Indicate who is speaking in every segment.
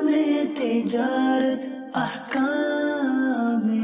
Speaker 1: تجارت احکام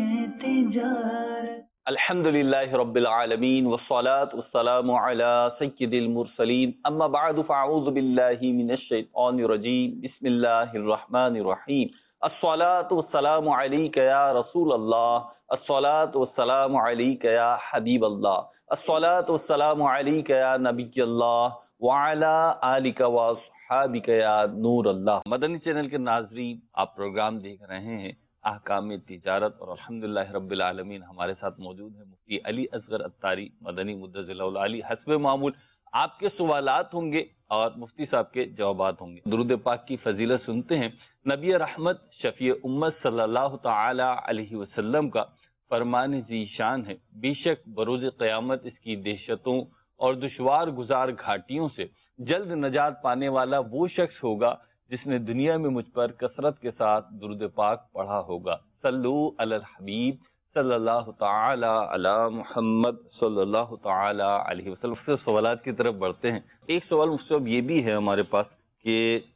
Speaker 1: تجارت
Speaker 2: الحمدللہ رب العالمین والصلاة والسلام علی سید المرسلین اما بعد فاعوذ باللہ من الشیطان الرجیم بسم اللہ الرحمن الرحیم الصلاة والسلام علیک یا رسول اللہ الصلاة والسلام علیک یا حبیب اللہ الصلاة والسلام علیک یا نبی اللہ وعلی آلک واصحابک یا نور اللہ۔ مدنی چینل کے ناظرین، آپ پروگرام دیکھ رہے ہیں احکام تجارت، اور الحمدللہ رب العالمین ہمارے ساتھ موجود ہیں مفتی علی اصغر عطاری مدنی مدظر اللہ علی۔ حسب معمول آپ کے سوالات ہوں گے اور مفتی صاحب کے جوابات ہوں گے۔ درود پاک کی فضیلت سنتے ہیں۔ نبی رحمت شفیع امت صلی اللہ تعالی علیہ وسلم کا فرمان ذی شان ہے، بے شک بروز قیامت اس کی دہشتوں اور دشوار گزار گھاٹیوں سے جلد نجات پانے والا وہ شخص ہوگا جس نے دنیا میں مجھ پر کثرت کے ساتھ درود پاک پڑھا ہوگا۔ صلو علی الحبیب صلی اللہ تعالی علی محمد صلی اللہ تعالی علیہ وسلم۔ سے سوالات کی طرف بڑھتے ہیں۔ ایک سوال مجھ یہ بھی ہے ہمارے پاس کہ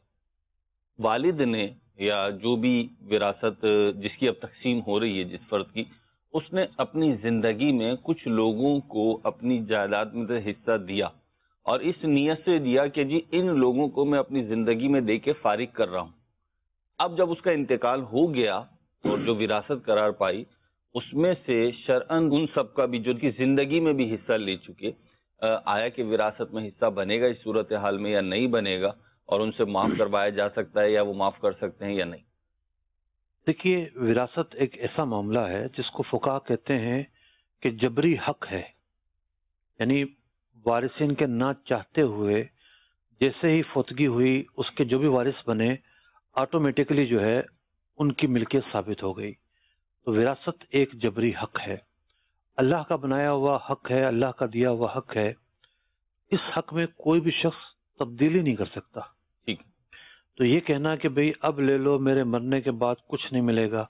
Speaker 2: والد نے یا جو بھی وراثت جس کی اب تقسیم ہو رہی ہے جس فرد کی، اس نے اپنی زندگی میں کچھ لوگوں کو اپنی جائیداد میں سے حصہ دیا اور اس نیت سے دیا کہ جی ان لوگوں کو میں اپنی زندگی میں دے کے فارغ کر رہا ہوں۔ اب جب اس کا انتقال ہو گیا اور جو وراثت قرار پائی، اس میں سے شرعاً ان سب کا بھی جو کی زندگی میں بھی حصہ لے چکے، آیا کہ وراثت میں حصہ بنے گا اس صورتحال میں یا نہیں بنے گا، اور ان سے معاف کروایا جا سکتا ہے یا وہ معاف کر سکتے ہیں یا نہیں؟
Speaker 3: دیکھیے، وراثت ایک ایسا معاملہ ہے جس کو فقہا کہتے ہیں کہ جبری حق ہے، یعنی وارثین کے نہ چاہتے ہوئے جیسے ہی فوتگی ہوئی اس کے جو بھی وارث بنے آٹومیٹکلی جو ہے ان کی ملکیت ثابت ہو گئی۔ تو وراثت ایک جبری حق ہے، اللہ کا بنایا ہوا حق ہے، اللہ کا دیا ہوا حق ہے۔ اس حق میں کوئی بھی شخص تبدیلی نہیں کر سکتا۔
Speaker 2: ٹھیک،
Speaker 3: تو یہ کہنا کہ بھئی اب لے لو، میرے مرنے کے بعد کچھ نہیں ملے گا،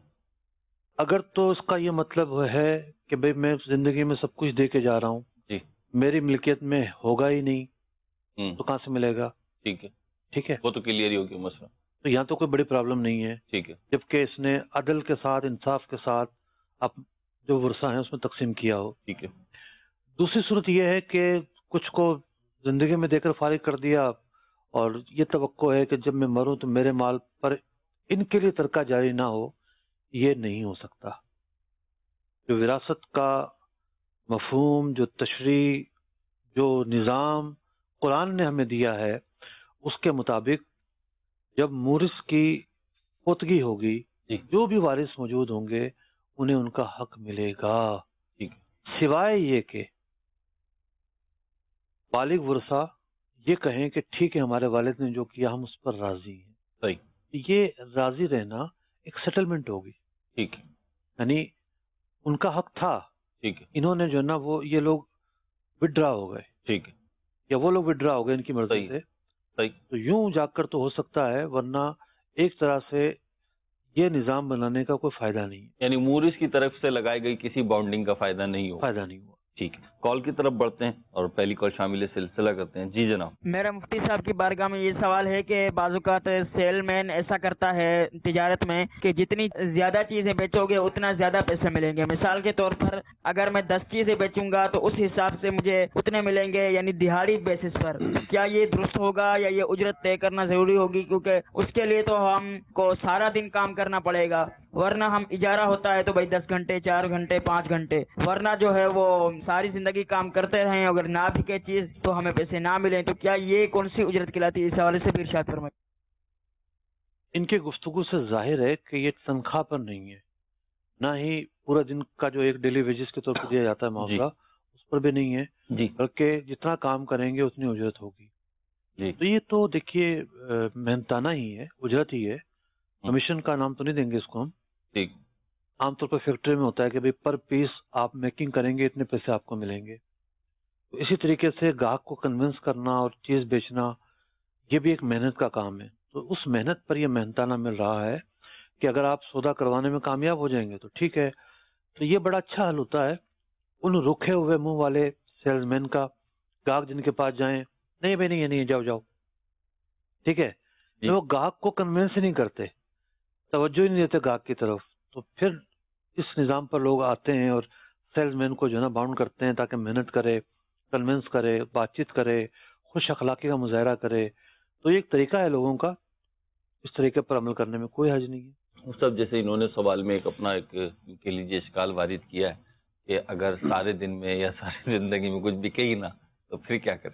Speaker 3: اگر تو اس کا یہ مطلب ہے کہ بھئی میں زندگی میں سب کچھ دے کے جا رہا ہوں، میری ملکیت میں ہوگا ہی نہیں، تو کہاں سے ملے گا؟
Speaker 2: ٹھیک ہے،
Speaker 3: ٹھیک ہے،
Speaker 2: وہ تو کلیئر ہی ہو گیا مسئلہ۔
Speaker 3: تو یہاں تو کوئی بڑی پرابلم نہیں ہے،
Speaker 2: ٹھیک ہے،
Speaker 3: جبکہ اس نے عدل کے ساتھ، انصاف کے ساتھ اب جو ورثہ ہیں اس میں تقسیم کیا ہو۔
Speaker 2: ٹھیک ہے۔
Speaker 3: دوسری صورت یہ ہے کہ کچھ کو زندگی میں دے کر فارغ کر دیا اور یہ توقع ہے کہ جب میں مروں تو میرے مال پر ان کے لیے ترکہ جاری نہ ہو، یہ نہیں ہو سکتا۔ جو وراثت کا مفہوم، جو تشریح، جو نظام قرآن نے ہمیں دیا ہے، اس کے مطابق جب مورث کی فوتگی ہوگی، جو بھی وارث موجود ہوں گے انہیں ان کا حق ملے گا، سوائے یہ کہ بالغ ورثہ یہ کہیں کہ ٹھیک ہے ہمارے والد نے جو کیا ہم اس پر راضی ہیں۔
Speaker 2: صحیح،
Speaker 3: یہ راضی رہنا ایک سیٹلمنٹ ہوگی،
Speaker 2: ٹھیک ہے،
Speaker 3: یعنی ان کا حق تھا،
Speaker 2: ٹھیک ہے،
Speaker 3: انہوں نے جو ہے نا وہ یہ لوگ وڈرا ہو گئے،
Speaker 2: ٹھیک ہے،
Speaker 3: یا وہ لوگ وڈرا ہو گئے ان کی مرضی سے،
Speaker 2: صحیح،
Speaker 3: تو یوں جا کر تو ہو سکتا ہے، ورنہ ایک طرح سے یہ نظام بنانے کا کوئی فائدہ نہیں ہے،
Speaker 2: یعنی مورث کی طرف سے لگائی گئی کسی باؤنڈنگ کا فائدہ نہیں ہوا۔
Speaker 3: فائدہ نہیں ہوا۔
Speaker 2: ٹھیک ہے، کال کی طرف بڑھتے ہیں اور پہلی کال شامل سلسلہ کرتے ہیں۔ جی جناب۔
Speaker 4: میرا مفتی صاحب کی بارگاہ میں یہ سوال ہے کہ بعض اوقات سیل مین ایسا کرتا ہے تجارت میں کہ جتنی زیادہ چیزیں بیچو گے اتنا زیادہ پیسے ملیں گے۔ مثال کے طور پر اگر میں 10 چیزیں بیچوں گا تو اس حساب سے مجھے اتنے ملیں گے، یعنی دہاڑی بیسس پر۔ کیا یہ درست ہوگا یا یہ اجرت طے کرنا ضروری ہوگی؟ کیونکہ اس کے لیے تو ہم کو سارا دن کام کرنا پڑے گا، ورنہ ہم اجارہ ہوتا ہے تو بھائی 10 گھنٹے، 4 گھنٹے، 5 گھنٹے، ورنہ جو ہے وہ ساری زندگی کام کرتے رہیں، اگر نہ بکے چیز تو ہمیں پیسے نہ ملیں، تو کیا یہ کون سی اجرت کہلاتی ہے؟ اس حوالے سے بھی ارشاد فرمائیں۔
Speaker 3: ان کے گفتگو سے ظاہر ہے کہ یہ تنخواہ پر نہیں ہے، نہ ہی پورا دن کا جو ایک ڈیلی ویجز کے طور پر دیا جاتا ہے معاملہ، اس پر بھی نہیں ہے، بلکہ جتنا کام کریں گے اتنی اجرت ہوگی۔ تو یہ تو دیکھیے محنتانہ ہی ہے، اجرت ہی ہے، کمیشن کا نام تو نہیں دیں گے اس کو ہم۔ عام طور پر فیکٹری میں ہوتا ہے کہ بھئی پر پیس آپ میکنگ کریں گے اتنے پیسے آپ کو ملیں گے۔ تو اسی طریقے سے گاہک کو کنونس کرنا اور چیز بیچنا یہ بھی ایک محنت کا کام ہے، تو اس محنت پر یہ محنتانہ مل رہا ہے کہ اگر آپ سودا کروانے میں کامیاب ہو جائیں گے تو ٹھیک ہے۔ تو یہ بڑا اچھا حل ہوتا ہے ان رکھے ہوئے منہ والے سیلز مین کا، گاہک جن کے پاس جائیں، نہیں بھائی نہیں، نہیں جاؤ جاؤ، ٹھیک ہے، وہ گاہک کو کنوینس ہی نہیں کرتے، توجہ ہی نہیں دیتے گاہک کی طرف، تو پھر اس نظام پر لوگ آتے ہیں اور سیلز مین کو جو ہے نا باؤنڈ کرتے ہیں تاکہ محنت کرے، کنوینس کرے، بات چیت کرے، خوش اخلاقی کا مظاہرہ کرے. تو یہ ایک طریقہ ہے لوگوں کا، اس طریقے پر عمل کرنے میں کوئی حرج نہیں ہے.
Speaker 2: سب جیسے انہوں نے سوال میں ایک اپنا ایک کے لیے اشکال وارد کیا ہے کہ اگر سارے دن میں یا ساری زندگی میں کچھ بکے ہی نہ تو پھر کیا کریں؟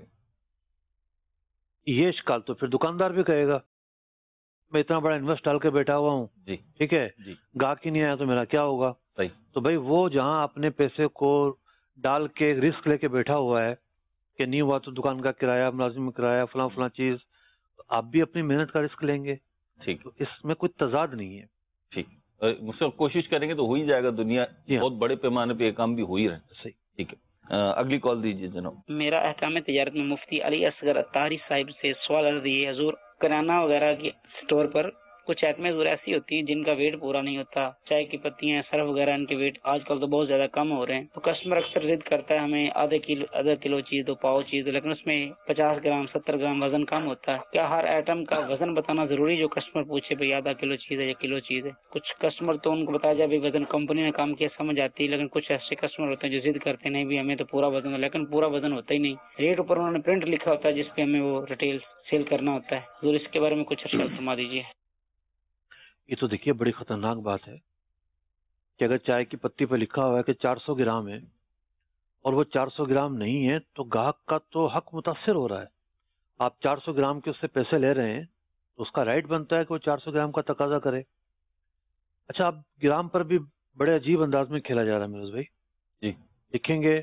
Speaker 3: یہ اشکال تو پھر دکاندار بھی کہے گا، میں اتنا بڑا انویسٹ ڈال کے بیٹھا ہوا ہوں،
Speaker 2: جی
Speaker 3: ٹھیک ہے،
Speaker 2: جی
Speaker 3: گاہک ہی نہیں آیا تو میرا کیا ہوگا؟
Speaker 2: صحیح.
Speaker 3: تو بھائی وہ جہاں اپنے پیسے کو ڈال کے رسک لے کے بیٹھا ہوا ہے کہ نہیں ہوا تو دکان کا کرایہ، ملازم کا کرایہ، فلاں فلاں چیز، تو آپ بھی اپنی محنت کا رسک لیں گے.
Speaker 2: ٹھیک،
Speaker 3: تو اس میں کوئی تضاد نہیں ہے.
Speaker 2: ٹھیک، مجھ سے کوشش کریں گے تو ہو ہی جائے گا. دنیا بہت بڑے پیمانے پہ یہ کام بھی ہو ہی رہا ہے.
Speaker 3: صحیح.
Speaker 2: ٹھیک ہے، اگلی کال دیجیے جناب.
Speaker 1: میرا احکام تجارت میں مفتی علی اصغر اتاری صاحب سے سوال عرض ہے، حضور کرانہ وغیرہ کے اسٹور پر کچھ آئٹمیں ضرور ایسی ہوتی ہیں جن کا ویٹ پورا نہیں ہوتا، چائے کی پتیاں، سرف وغیرہ، ان کے ویٹ آج کل تو بہت زیادہ کم ہو رہے ہیں، تو کسٹمر اکثر ضد کرتا ہے ہمیں آدھا کلو چیز دو، پاؤ چیز دو، لیکن اس میں 50 گرام 70 گرام وزن کم ہوتا ہے. کیا ہر آئٹم کا وزن بتانا ضروری جو کسٹمر پوچھے بھائی آدھا کلو چیز ہے یا کلو چیز ہے؟ کچھ کسٹمر تو ان کو بتایا جائے وزن کمپنی نے کام کیا سمجھ آتی ہے، لیکن کچھ ایسے کسٹمر ہوتے ہیں جو ضد کرتے ہیں نہیں بھی ہمیں تو پورا وزن ہے، لیکن پورا وزن ہوتا ہی نہیں. ریٹ اوپر انہوں نے پرنٹ لکھا ہوتا ہے جس پہ ہمیں وہ ریٹیل سیل کرنا ہوتا ہے. حضور اس کے بارے میں کچھ ارشاد فرما دیجیے.
Speaker 3: یہ تو دیکھیے بڑی خطرناک بات ہے کہ اگر چائے کی پتی پہ لکھا ہوا ہے کہ 400 گرام ہے اور وہ 400 گرام نہیں ہے تو گاہک کا تو حق متاثر ہو رہا ہے. آپ 400 گرام کے اس سے پیسے لے رہے ہیں تو اس کا رائٹ بنتا ہے کہ وہ 400 گرام کا تقاضا کرے. اچھا، اب گرام پر بھی بڑے عجیب انداز میں کھیلا جا رہا ہے میرے بھائی.
Speaker 2: جی،
Speaker 3: لکھیں گے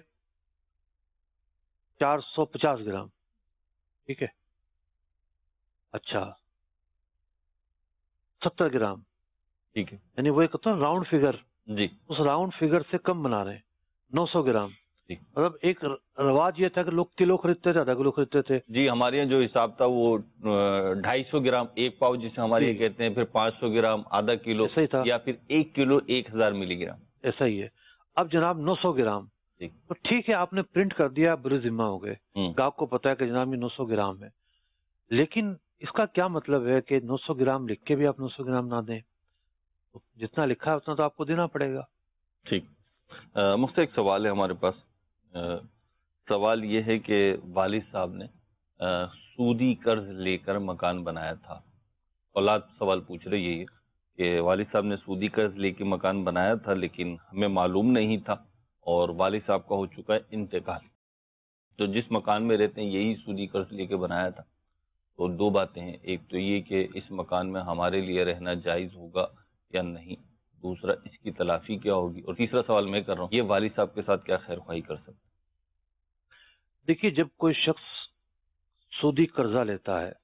Speaker 3: 450 گرام، ٹھیک ہے، اچھا 70 گرام،
Speaker 2: ٹھیک ہے،
Speaker 3: یعنی وہ ایک راؤنڈ فگر،
Speaker 2: جی
Speaker 3: اس راؤنڈ فگر سے کم بنا رہے ہیں. 900 گرام،
Speaker 2: جی
Speaker 3: مطلب ایک رواج یہ تھا کہ لوگ کلو خریدتے تھے، آدھا کلو خریدتے تھے.
Speaker 2: جی. ہمارے یہاں جو حساب تھا وہ 250 گرام ایک پاؤ جسے ہمارے یہاں کہتے ہیں، پھر 500 گرام آدھا کلو،
Speaker 3: ایسا ہی تھا،
Speaker 2: یا پھر 1 کلو 1000 ملی گرام،
Speaker 3: ایسا ہی ہے. اب جناب 900 گرام، تو ٹھیک ہے آپ نے پرنٹ کر دیا، بری ذمہ ہو گئے، گاہک کو پتا ہے کہ جناب یہ 900 گرام ہے، لیکن اس کا کیا مطلب ہے کہ 900 گرام لکھ کے بھی آپ 900 گرام نہ دیں؟ جتنا لکھا ہے اتنا تو آپ کو دینا پڑے گا.
Speaker 2: ٹھیک. مجھ سے ایک سوال ہے ہمارے پاس. سوال یہ ہے کہ والد صاحب نے سودی قرض لے کر مکان بنایا تھا. اولاد سوال پوچھ رہے یہی ہے کہ والد صاحب نے سودی قرض لے کے مکان بنایا تھا لیکن ہمیں معلوم نہیں تھا اور والد صاحب کا ہو چکا ہے انتقال. تو جس مکان میں رہتے ہیں یہی سودی قرض لے کے بنایا تھا. تو دو باتیں ہیں، ایک تو یہ کہ اس مکان میں ہمارے لیے رہنا جائز ہوگا یا نہیں، دوسرا اس کی تلافی کیا ہوگی، اور تیسرا سوال میں کر رہا ہوں یہ والد صاحب کے ساتھ کیا خیر خواہی کر سکتے؟
Speaker 3: دیکھیے، جب کوئی شخص سودی قرضہ لیتا ہے،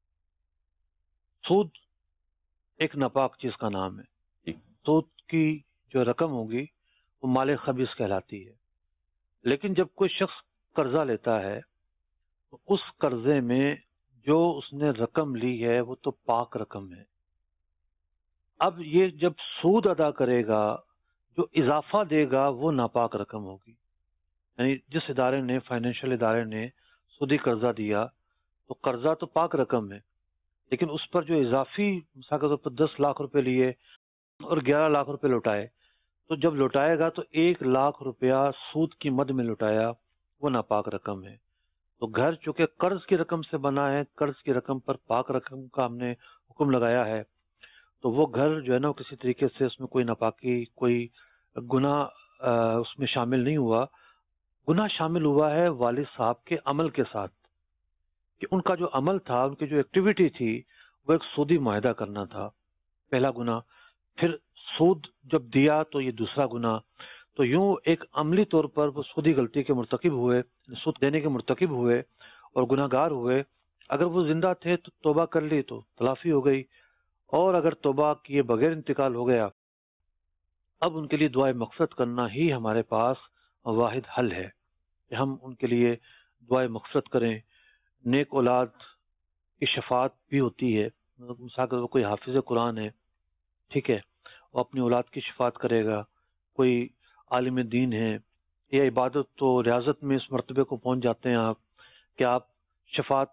Speaker 3: سود ایک ناپاک چیز کا نام ہے. سود کی جو رقم ہوگی وہ مال خبیث کہلاتی ہے. لیکن جب کوئی شخص قرضہ لیتا ہے تو اس قرضے میں جو اس نے رقم لی ہے وہ تو پاک رقم ہے. اب یہ جب سود ادا کرے گا، جو اضافہ دے گا وہ ناپاک رقم ہوگی. یعنی جس ادارے نے، فائنینشیل ادارے نے سودی قرضہ دیا تو قرضہ تو پاک رقم ہے، لیکن اس پر جو اضافی مثال کے طور پر 10 لاکھ روپے لیے اور 11 لاکھ روپے لوٹائے، تو جب لوٹائے گا تو 1 لاکھ روپیہ سود کی مد میں لوٹایا، وہ ناپاک رقم ہے. تو گھر چونکہ قرض کی رقم سے بنا ہے، قرض کی رقم پر پاک رقم کا ہم نے حکم لگایا ہے، تو وہ گھر جو ہے نا کسی طریقے سے اس میں کوئی ناپاکی، کوئی گناہ اس میں شامل نہیں ہوا. گناہ شامل ہوا ہے والد صاحب کے عمل کے ساتھ، کہ ان کا جو عمل تھا، ان کی جو ایکٹیویٹی تھی وہ ایک سودی معاہدہ کرنا تھا، پہلا گناہ. پھر سود جب دیا تو یہ دوسرا گناہ. تو یوں ایک عملی طور پر وہ سودی غلطی کے مرتکب ہوئے، سود دینے کے مرتکب ہوئے اور گناہ گار ہوئے. اگر وہ زندہ تھے تو توبہ کر لی تو تلافی ہو گئی، اور اگر توبہ کیے بغیر انتقال ہو گیا، اب ان کے لیے دعائے مغفرت کرنا ہی ہمارے پاس واحد حل ہے کہ ہم ان کے لیے دعائے مغفرت کریں. نیک اولاد کی شفاعت بھی ہوتی ہے. مثال کے کوئی حافظ قرآن ہے، ٹھیک ہے، وہ اپنی اولاد کی شفاعت کرے گا. کوئی عالم دین ہے، یا عبادت تو ریاضت میں اس مرتبے کو پہنچ جاتے ہیں آپ کہ آپ شفاعت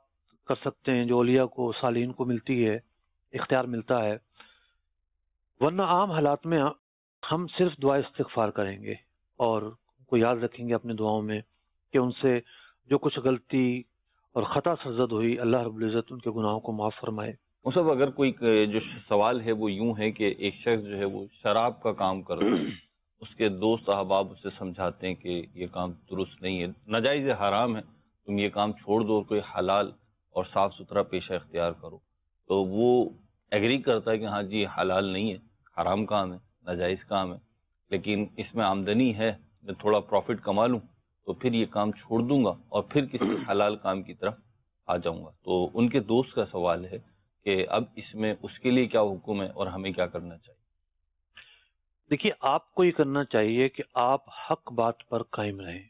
Speaker 3: کر سکتے ہیں جو اولیاء کو صالحین کو ملتی ہے، اختیار ملتا ہے، ورنہ عام حالات میں ہم صرف دعا استغفار کریں گے اور کو یاد رکھیں گے اپنے دعاؤں میں کہ ان سے جو کچھ غلطی اور خطا سرزد ہوئی اللہ رب العزت ان کے گناہوں کو معاف فرمائے۔
Speaker 2: مصعب، اگر کوئی جو سوال ہے وہ یوں ہے کہ ایک شخص جو ہے وہ شراب کا کام کرتا ہے، اس کے دوست احباب اسے سمجھاتے ہیں کہ یہ کام درست نہیں ہے، ناجائز حرام ہے، تم یہ کام چھوڑ دو اور کوئی حلال اور صاف ستھرا پیشہ اختیار کرو، تو وہ ایگری کرتا ہے کہ ہاں جی حلال نہیں ہے، حرام کام ہے، ناجائز کام ہے، لیکن اس میں آمدنی ہے، میں تھوڑا پروفٹ کما لوں تو پھر یہ کام چھوڑ دوں گا اور پھر کسی حلال کام کی طرف آ جاؤں گا۔ تو ان کے دوست کا سوال ہے کہ اب اس میں اس کے لیے کیا حکم ہے اور ہمیں کیا کرنا چاہیے؟
Speaker 3: دیکھیے، آپ کو یہ کرنا چاہیے کہ آپ حق بات پر قائم رہیں۔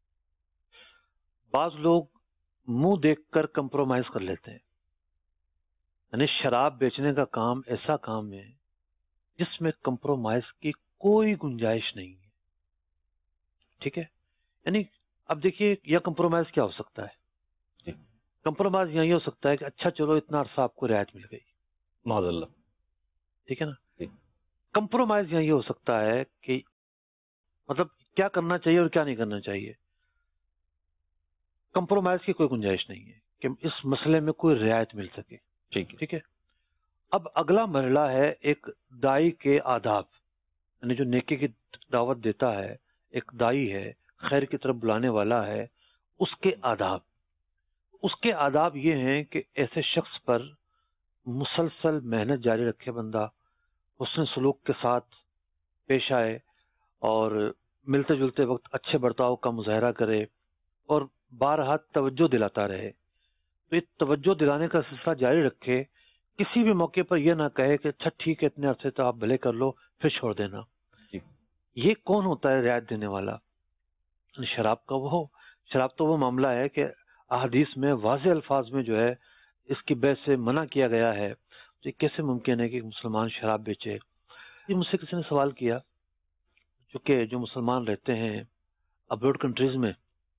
Speaker 3: بعض لوگ منہ دیکھ کر کمپرومائز کر لیتے ہیں، یعنی شراب بیچنے کا کام ایسا کام ہے جس میں کمپرومائز کی کوئی گنجائش نہیں ہے، ٹھیک ہے؟ یعنی اب دیکھیے، یا کمپرومائز کیا ہو سکتا ہے؟ کمپرومائز یہی ہو سکتا ہے کہ اچھا چلو اتنا عرصہ آپ کو رعایت مل گئی،
Speaker 2: معاذ اللہ،
Speaker 3: ٹھیک ہے نا؟ کمپرومائز یہی ہو سکتا ہے کہ مطلب کیا کرنا چاہیے اور کیا نہیں کرنا چاہیے۔ کمپرومائز کی کوئی گنجائش نہیں ہے کہ اس مسئلے میں کوئی رعایت مل سکے، ٹھیک ہے؟ اب اگلا مرحلہ ہے ایک دائی کے آداب، یعنی جو نیکی کی دعوت دیتا ہے، ایک دائی ہے، خیر کی طرف بلانے والا ہے، اس کے آداب۔ اس کے آداب یہ ہیں کہ ایسے شخص پر مسلسل محنت جاری رکھے بندہ، حسن سلوک کے ساتھ پیش آئے اور ملتے جلتے وقت اچھے برتاؤ کا مظاہرہ کرے اور بارہا توجہ دلاتا رہے۔ تو یہ توجہ دلانے کا سلسلہ جاری رکھے، کسی بھی موقع پر یہ نہ کہے کہ اچھا ٹھیک ہے اتنے عرصے تو آپ بھلے کر لو پھر چھوڑ دینا۔ یہ کون ہوتا ہے رعایت دینے والا؟ شراب تو وہ معاملہ ہے کہ احادیث میں واضح الفاظ میں جو ہے اس کی بیع سے منع کیا گیا ہے، تو یہ کیسے ممکن ہے کہ مسلمان شراب بیچے؟ یہ مجھ سے کسی نے سوال کیا چونکہ جو مسلمان رہتے ہیں ابروڈ کنٹریز میں،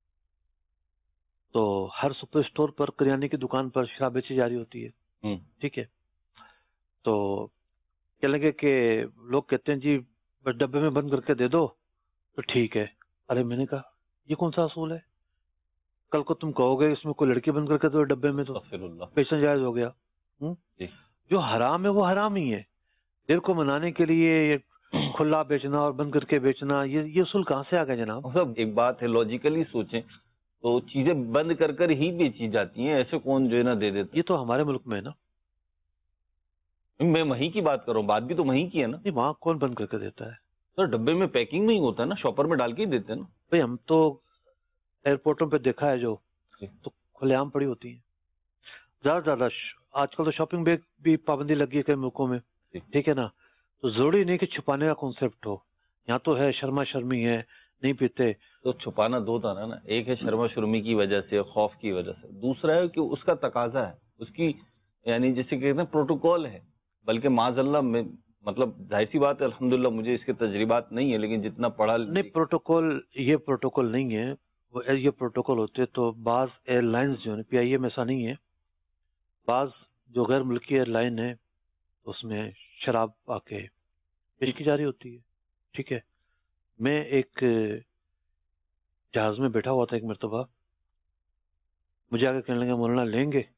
Speaker 3: تو ہر سپر اسٹور پر کریانے کی دکان پر شراب بیچی جاری ہوتی ہے، ٹھیک ہے؟ تو کہنے لگے کہ لوگ کہتے ہیں جی بس ڈبے میں بند کر کے دے دو تو ٹھیک ہے۔ ارے میں نے کہا یہ کون سا اصول ہے؟ کل کو تم کہو گے اس میں کوئی لڑکی بند کر کے دو ڈبے میں تو بیچنا جائز ہو گیا۔ جو حرام ہے وہ حرام ہی ہے، دل کو منانے کے لیے کھلا بیچنا اور بند کر کے بیچنا، یہ اصول کہاں سے آ گئے جناب؟
Speaker 2: ایک بات ہے، لاجیکلی سوچیں تو چیزیں بند کر کر ہی بیچی جاتی ہیں، ایسے کون جو ہے نا دے دیتا؟
Speaker 3: یہ تو ہمارے ملک میں ہے نا،
Speaker 2: میں وہیں کی بات کر رہا ہوں، بات بھی تو وہیں کی ہے نا۔
Speaker 3: وہاں کون بند کر کے دیتا ہے؟
Speaker 2: سر ڈبے میں پیکنگ میں ہی ہوتا ہے نا، شاپر میں ڈال کے ہی دیتے ہیں نا۔
Speaker 3: بھائی ہم تو ایئرپورٹوں پہ دیکھا ہے جو تو کھلے عام پڑی ہوتی ہیں، زیادہ زیادہ آج کل تو شاپنگ بیگ بھی پابندی لگی ہے کئی ملکوں میں، ٹھیک ہے نا؟ تو ضروری نہیں کہ چھپانے کا کانسیپٹ ہو، یہاں تو ہے شرما شرمی ہے، نہیں پیتے۔
Speaker 2: تو چھپانا دو طرح نا، ایک ہے شرما شرمی کی وجہ سے، خوف کی وجہ سے، دوسرا ہے کہ اس کا تقاضا ہے، اس کی یعنی جسے کہتے ہیں پروٹوکول ہے، بلکہ معاذ اللہ میں مطلب ظاہر سی بات ہے الحمدللہ مجھے اس کے تجربات نہیں ہے، لیکن جتنا پڑھا
Speaker 3: نہیں پروٹوکول، یہ پروٹوکول نہیں ہے، یہ پروٹوکول ہوتے تو بعض ایئر لائنز جو ہیں پی آئی ایم ایسا نہیں ہے، بعض جو غیر ملکی ایئر لائن ہے اس میں شراب آ کے پیش کی جاری ہوتی ہے، ٹھیک ہے؟ میں ایک جہاز میں بیٹھا ہوا تھا ایک مرتبہ، مجھے آگے کہنے لگا مولانا لیں گے؟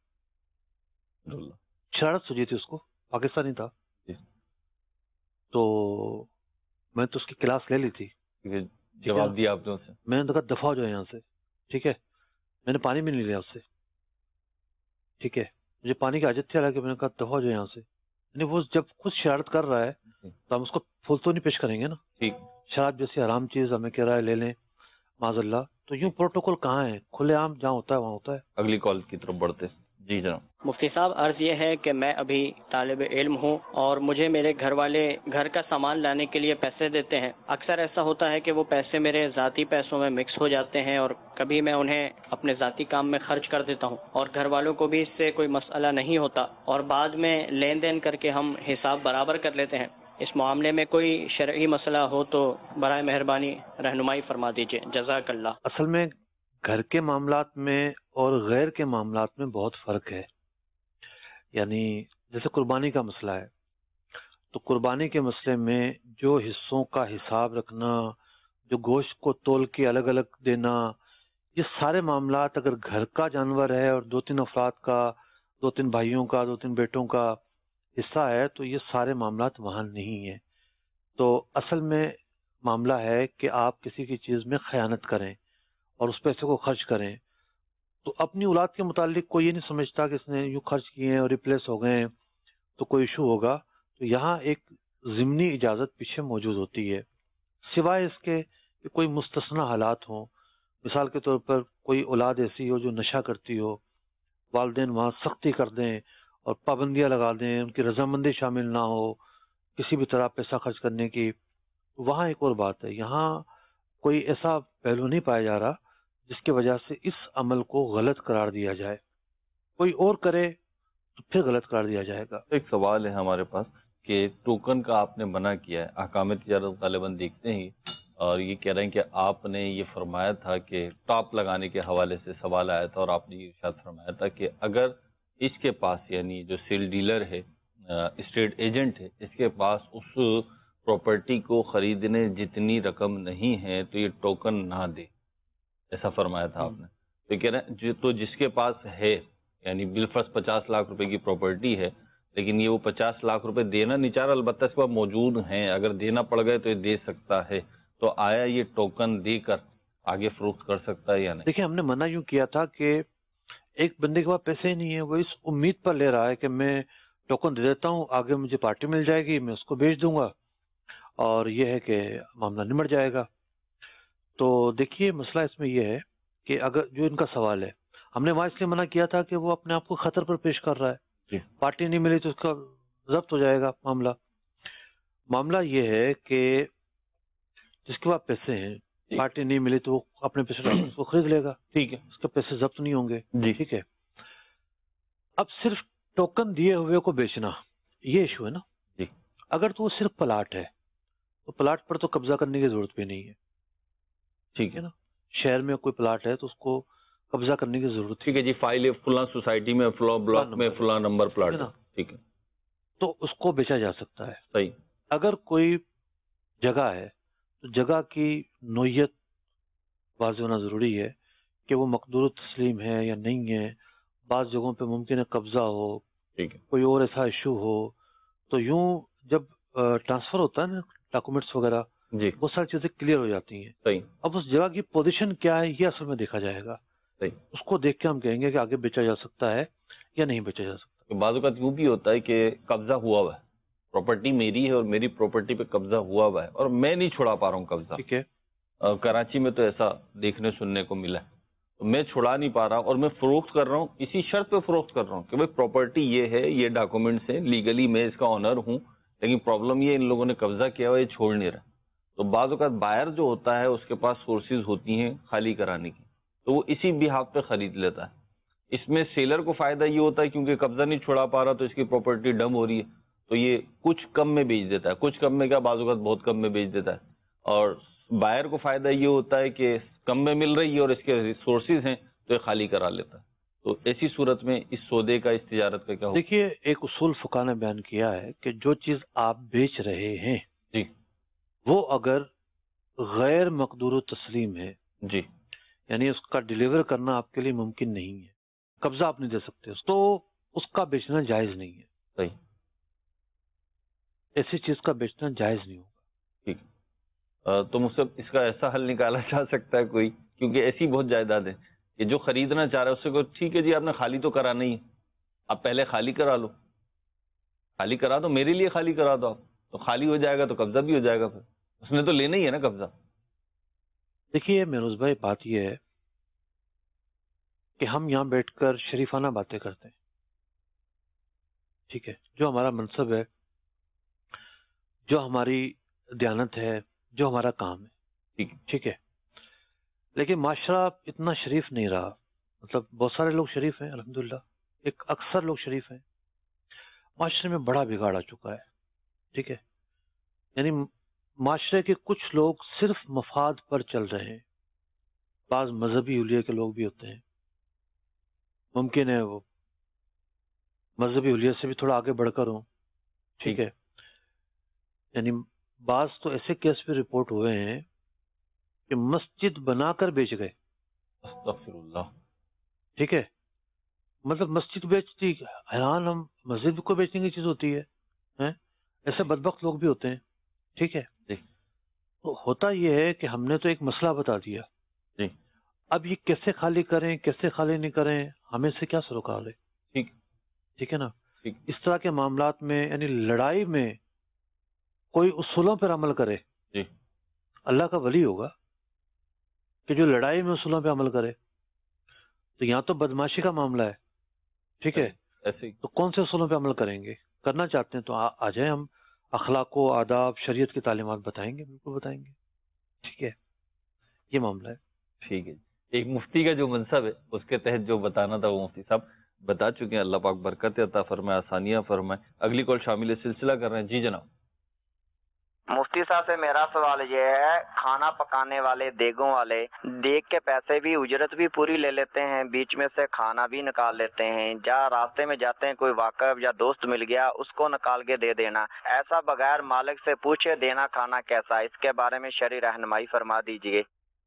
Speaker 3: شرارت سوچی تھی اس کو، پاکستانی تھا، تو میں تو اس کی کلاس لے لی تھی،
Speaker 2: جواب دیا آپ نے اسے؟
Speaker 3: میں نے کہا دفعہ ہو جائے یہاں سے، ٹھیک ہے؟ میں نے پانی بھی نہیں لیا اس سے، ٹھیک ہے؟ مجھے پانی کی حاجت تھی، حالانکہ میں نے کہا دفعہ ہو جائے یہاں سے۔ یعنی وہ جب خود شرارت کر رہا ہے تو ہم اس کو پھول تو نہیں پیش کریں گے نا، شراب جیسی حرام چیز ہمیں کہہ رہا ہے لے لیں معاذ اللہ، تو یوں پروٹوکول کہاں ہے؟ کھلے عام جہاں ہوتا ہے وہاں ہوتا ہے۔
Speaker 2: اگلی کال کی طرف بڑھتے۔ جی جناب۔
Speaker 5: مفتی صاحب، عرض یہ ہے کہ میں ابھی طالب علم ہوں اور مجھے میرے گھر والے گھر کا سامان لانے کے لیے پیسے دیتے ہیں۔ اکثر ایسا ہوتا ہے کہ وہ پیسے میرے ذاتی پیسوں میں مکس ہو جاتے ہیں اور کبھی میں انہیں اپنے ذاتی کام میں خرچ کر دیتا ہوں اور گھر والوں کو بھی اس سے کوئی مسئلہ نہیں ہوتا، اور بعد میں لین دین کر کے ہم حساب برابر کر لیتے ہیں۔ اس معاملے میں کوئی شرعی مسئلہ ہو تو برائے مہربانی رہنمائی فرما دیجیے، جزاک اللہ۔
Speaker 3: اصل میں گھر کے معاملات میں اور غیر کے معاملات میں بہت فرق ہے. یعنی جیسے قربانی کا مسئلہ ہے تو قربانی کے مسئلے میں جو حصوں کا حساب رکھنا، جو گوشت کو تول کے الگ الگ دینا، یہ سارے معاملات اگر گھر کا جانور ہے اور 2-3 افراد کا، 2-3 بھائیوں کا، 2-3 بیٹوں کا حصہ ہے تو یہ سارے معاملات وہاں نہیں ہیں. تو اصل میں معاملہ ہے کہ آپ کسی کی چیز میں خیانت کریں اور اس پیسے کو خرچ کریں تو اپنی اولاد کے متعلق کوئی یہ نہیں سمجھتا کہ اس نے یوں خرچ کیے ہیں اور ریپلیس ہو گئے ہیں تو کوئی ایشو ہوگا. تو یہاں ایک ضمنی اجازت پیچھے موجود ہوتی ہے، سوائے اس کے کہ کوئی مستثنی حالات ہوں. مثال کے طور پر کوئی اولاد ایسی ہو جو نشہ کرتی ہو، والدین وہاں سختی کر دیں اور پابندیاں لگا دیں، ان کی رضامندی شامل نہ ہو کسی بھی طرح پیسہ خرچ کرنے کی، وہاں ایک اور بات ہے. یہاں کوئی ایسا پہلو نہیں پایا جا رہا جس کی وجہ سے اس عمل کو غلط قرار دیا جائے. کوئی اور کرے تو پھر غلط قرار دیا جائے گا.
Speaker 2: ایک سوال ہے ہمارے پاس کہ ٹوکن کا آپ نے منع کیا ہے، احکام تجارت غالباً دیکھتے ہیں اور یہ کہہ رہے ہیں کہ آپ نے یہ فرمایا تھا کہ ٹاپ لگانے کے حوالے سے سوال آیا تھا اور آپ نے یہ ارشاد فرمایا تھا کہ اگر اس کے پاس یعنی جو سیل ڈیلر ہے، اسٹیٹ ایجنٹ ہے، اس کے پاس اس پراپرٹی کو خریدنے جتنی رقم نہیں ہے تو یہ ٹوکن نہ دے، ایسا فرمایا تھا آپ نے. تو کہہ رہے ہیں تو جس کے پاس ہے یعنی بالفرض 50 لاکھ روپے کی پراپرٹی ہے لیکن یہ وہ 50 لاکھ روپے دینا نہیں چاہ رہا، البتہ اس کے پاس موجود ہیں، اگر دینا پڑ گئے تو یہ دے سکتا ہے، تو آیا یہ ٹوکن دے کر آگے فروخت کر سکتا ہے یا نہیں؟
Speaker 3: دیکھیں ہم نے منع یوں کیا تھا کہ ایک بندے کے پاس پیسے ہی نہیں ہے، وہ اس امید پر لے رہا ہے کہ میں ٹوکن دے دیتا ہوں، آگے مجھے پارٹی مل جائے گی، میں اس کو بیچ دوں گا اور یہ ہے کہ معاملہ نمٹ جائے گا. تو دیکھیے مسئلہ اس میں یہ ہے کہ اگر جو ان کا سوال ہے، ہم نے وہاں اس لیے منع کیا تھا کہ وہ اپنے آپ کو خطر پر پیش کر رہا ہے. پارٹی نہیں ملی تو اس کا ضبط ہو جائے گا. معاملہ یہ ہے کہ جس کے پاس پیسے ہیں، پارٹی نہیں ملی تو وہ اپنے پیسے اس کو خرید لے گا، ٹھیک ہے، اس کے پیسے ضبط نہیں ہوں گے. جی ٹھیک ہے. اب صرف ٹوکن دیے ہوئے کو بیچنا یہ ایشو ہے نا.
Speaker 2: جی
Speaker 3: اگر تو وہ صرف پلاٹ ہے تو پلاٹ پر تو قبضہ کرنے کی ضرورت بھی نہیں ہے، ٹھیک ہے نا. شہر میں کوئی پلاٹ ہے تو اس کو قبضہ کرنے کی ضرورت،
Speaker 2: ٹھیک ہے جی، فائل فلاں سوسائٹی میں فلاں بلاک میں فلاں نمبر پلاٹ ہے، ٹھیک ہے،
Speaker 3: تو اس کو بیچا جا سکتا ہے.
Speaker 2: صحیح.
Speaker 3: اگر کوئی جگہ ہے تو جگہ کی نوعیت واضح ہونا ضروری ہے کہ وہ مقدور تسلیم ہے یا نہیں ہے. بعض جگہوں پہ ممکن ہے قبضہ ہو،
Speaker 2: ٹھیک ہے،
Speaker 3: کوئی اور ایسا ایشو ہو، تو یوں جب ٹرانسفر ہوتا ہے نا ڈاکومنٹس وغیرہ،
Speaker 2: جی
Speaker 3: وہ ساری چیزیں کلیئر ہو جاتی ہیں.
Speaker 2: صحیح.
Speaker 3: اب اس جگہ کی پوزیشن کیا ہے یہ اصل میں دیکھا جائے گا.
Speaker 2: صحیح.
Speaker 3: اس کو دیکھ کے ہم کہیں گے کہ آگے بیچا جا سکتا ہے یا نہیں بیچا جا سکتا.
Speaker 2: بعض اوقات یوں بھی ہوتا ہے کہ قبضہ ہوا ہوا ہے، پراپرٹی میری ہے اور میری پراپرٹی پہ قبضہ ہوا ہوا ہے اور میں نہیں چھڑا پا رہا ہوں قبضہ.
Speaker 3: ٹھیک ہے.
Speaker 2: کراچی میں تو ایسا دیکھنے سننے کو ملا ہے، میں چھڑا نہیں پا رہا اور میں فروخت کر رہا ہوں، اسی شرط پہ فروخت کر رہا ہوں کہ بھائی پراپرٹی یہ ہے، یہ ڈاکومنٹس ہیں، لیگلی میں اس کا آنر ہوں، لیکن پرابلم یہ ان لوگوں نے قبضہ کیا ہوا، یہ چھوڑ نہیں رہا. تو بعض اوقات بائر جو ہوتا ہے اس کے پاس سورسز ہوتی ہیں خالی کرانے کی، تو وہ اسی بہاف پہ خرید لیتا ہے. اس میں سیلر کو فائدہ یہ ہوتا ہے کیونکہ قبضہ نہیں چھڑا پا رہا تو اس کی پراپرٹی ڈم ہو رہی ہے، تو یہ کچھ کم میں بیچ دیتا ہے، کچھ کم میں کیا بعض اوقات بہت کم میں بیچ دیتا ہے. اور بائر کو فائدہ یہ ہوتا ہے کہ کم میں مل رہی ہے اور اس کے ریسورسز ہیں تو یہ خالی کرا لیتا ہے. تو ایسی صورت میں اس سودے کا، اس تجارت کا کیا ہوگا؟
Speaker 3: دیکھیے ایک اصول فقہ نے بیان کیا ہے کہ جو چیز آپ بیچ رہے ہیں
Speaker 2: جی
Speaker 3: وہ اگر غیر مقدور و تسلیم ہے،
Speaker 2: جی
Speaker 3: یعنی اس کا ڈیلیور کرنا آپ کے لیے ممکن نہیں ہے، قبضہ آپ نہیں دے سکتے، تو اس کا بیچنا جائز نہیں ہے.
Speaker 2: صحیح.
Speaker 3: ایسی چیز کا بیچنا جائز نہیں ہوگا.
Speaker 2: ٹھیک. تو مجھ سے اس کا ایسا حل نکالا جا سکتا ہے کوئی، کیونکہ ایسی بہت جائیداد ہے کہ جو خریدنا چاہ رہا ہے اس سے کوئی ٹھیک ہے جی آپ نے خالی تو کرانا ہی ہے، آپ پہلے خالی کرا لو، خالی کرا دو، میرے لیے خالی کرا دو آپ، تو خالی ہو جائے گا تو قبضہ بھی ہو جائے گا، پھر اس نے تو لینا ہی ہے نا قبضہ.
Speaker 3: دیکھیے میروز بھائی بات یہ ہے کہ ہم یہاں بیٹھ کر شریفانہ باتیں کرتے ہیں، ٹھیک ہے، جو ہمارا منصب ہے، جو ہماری دیانت ہے، جو ہمارا کام ہے، ٹھیک ہے، لیکن معاشرہ اتنا شریف نہیں رہا. مطلب بہت سارے لوگ شریف ہیں الحمدللہ، ایک اکثر لوگ شریف ہیں، معاشرے میں بڑا بگاڑ آ چکا ہے. ٹھیک ہے، یعنی معاشرے کے کچھ لوگ صرف مفاد پر چل رہے ہیں بعض مذہبی حلیے کے لوگ بھی ہوتے ہیں، ممکن ہے وہ مذہبی حلیے سے بھی تھوڑا آگے بڑھ کر ہوں، ٹھیک ہے، یعنی بعض تو ایسے کیس پہ رپورٹ ہوئے ہیں کہ مسجد بنا کر بیچ گئے،
Speaker 2: استغفر اللہ،
Speaker 3: ٹھیک ہے، مطلب مسجد بیچتی، حیران ہم، مسجد کو بیچنے کی چیز ہوتی ہے، ایسے بدبخت لوگ بھی ہوتے ہیں، ٹھیک ہے، تو ہوتا یہ ہے کہ ہم نے تو ایک مسئلہ بتا دیا، اب یہ کیسے خالی کریں کیسے خالی نہیں کریں، ہمیں سے کیا سروکار ہے، ٹھیک ہے نا، اس طرح کے معاملات میں یعنی لڑائی میں کوئی اصولوں پر عمل کرے، اللہ کا ولی ہوگا کہ جو لڑائی میں اصولوں پہ عمل کرے، تو یہاں تو بدماشی کا معاملہ ہے، ٹھیک ہے، تو کون سے اصولوں پہ عمل کریں گے؟ کرنا چاہتے ہیں تو آ جائیں، ہم اخلاق و آداب شریعت کی تعلیمات بتائیں گے، بالکل بتائیں گے، ٹھیک ہے، یہ معاملہ ہے،
Speaker 2: ٹھیک ہے۔ ایک مفتی کا جو منصب ہے اس کے تحت جو بتانا تھا وہ مفتی صاحب بتا چکے ہیں، اللہ پاک برکت عطا فرمائے، آسانیاں فرمائے۔ اگلی کال شامل سلسلہ کر رہے ہیں، جی جناب۔
Speaker 6: مفتی صاحب سے میرا سوال یہ ہے، کھانا پکانے والے دیگوں والے دیگ کے پیسے بھی اجرت بھی پوری لے لیتے ہیں، بیچ میں سے کھانا بھی نکال لیتے ہیں، جہاں راستے میں جاتے ہیں کوئی واقف یا دوست مل گیا اس کو نکال کے دے دینا، ایسا بغیر مالک سے پوچھے دینا کھانا کیسا؟ اس کے بارے میں شرعی رہنمائی فرما دیجیے۔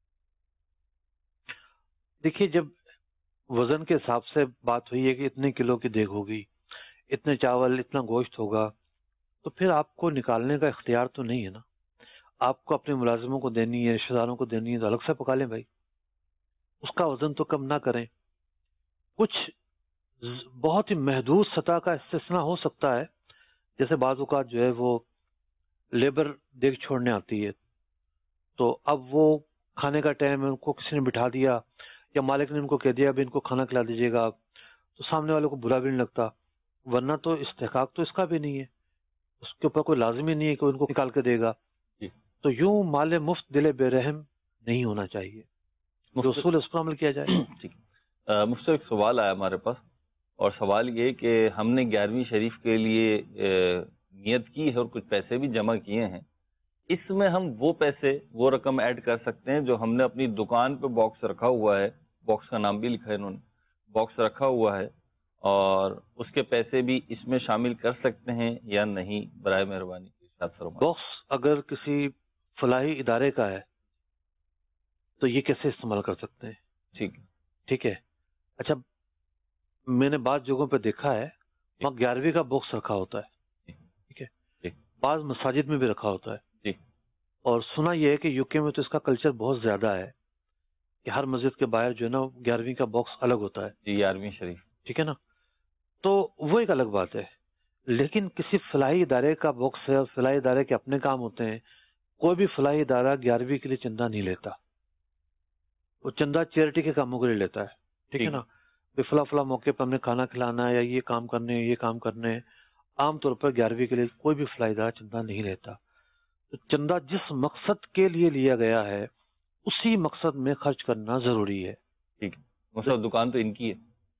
Speaker 3: دیکھیے، جب وزن کے حساب سے بات ہوئی ہے کہ اتنے کلو کی دیگ ہوگی، اتنے چاول، اتنا گوشت ہوگا، تو پھر آپ کو نکالنے کا اختیار تو نہیں ہے نا، آپ کو اپنے ملازموں کو دینی ہے، رشتہ داروں کو دینی ہے، تو الگ سے پکا لیں بھائی، اس کا وزن تو کم نہ کریں۔ کچھ بہت ہی محدود سطح کا استثناء ہو سکتا ہے، جیسے بعض اوقات جو ہے وہ لیبر دیگ چھوڑنے آتی ہے، تو اب وہ کھانے کا ٹائم ہے، ان کو کسی نے بٹھا دیا یا مالک نے ان کو کہہ دیا ابھی ان کو کھانا کھلا دیجیے گا، تو سامنے والوں کو برا بھی نہیں لگتا، ورنہ تو استحقاق تو اس کا بھی نہیں ہے، اس کے اوپر کوئی لازمی نہیں ہے کہ ان کو نکال کے دے گا، تو یوں مال مفت دل بے رحم نہیں ہونا چاہیے، جو اصول اس پر عمل کیا جائے۔
Speaker 2: مجھ سے ایک سوال آیا ہمارے پاس، اور سوال یہ کہ ہم نے 11ویں شریف کے لیے نیت کی ہے اور کچھ پیسے بھی جمع کیے ہیں، اس میں ہم وہ پیسے وہ رقم ایڈ کر سکتے ہیں جو ہم نے اپنی دکان پہ باکس رکھا ہوا ہے، باکس کا نام بھی لکھا ہے انہوں نے، باکس رکھا ہوا ہے، اور اس کے پیسے بھی اس میں شامل کر سکتے ہیں یا نہیں؟ برائے مہربانی ارشاد فرمائیں۔
Speaker 3: باکس اگر کسی فلاحی ادارے کا ہے تو یہ کیسے استعمال کر سکتے ہیں؟ ٹھیک ہے، اچھا، میں نے بعض جگہوں پہ دیکھا ہے وہاں 11ویں کا باکس رکھا ہوتا ہے، ٹھیک ہے، بعض مساجد میں بھی رکھا ہوتا ہے، اور سنا یہ ہے کہ یو کے میں تو اس کا کلچر بہت زیادہ ہے کہ ہر مسجد کے باہر جو ہے نا 11ویں کا باکس الگ ہوتا ہے،
Speaker 2: 11ویں شریف،
Speaker 3: ٹھیک ہے نا، تو وہ ایک الگ بات ہے، لیکن کسی فلاحی ادارے کا باکس ہے اور فلاحی ادارے کے اپنے کام ہوتے ہیں، کوئی بھی فلاحی ادارہ 11ویں کے لیے چندہ نہیں لیتا، وہ چندہ چیریٹی کے کاموں کے لیے لیتا ہے، ٹھیک ہے نا، فلاں فلاں موقع پر ہم نے کھانا کھلانا ہے یا یہ کام کرنے ہیں، یہ کام کرنے ہیں، عام طور پر 11ویں کے لیے کوئی بھی فلاحی ادارہ چندہ نہیں لیتا، تو چندہ جس مقصد کے لیے لیا گیا ہے اسی مقصد میں خرچ کرنا ضروری ہے۔
Speaker 2: ٹھیک ہے، مطلب دکان تو ان کی ہے،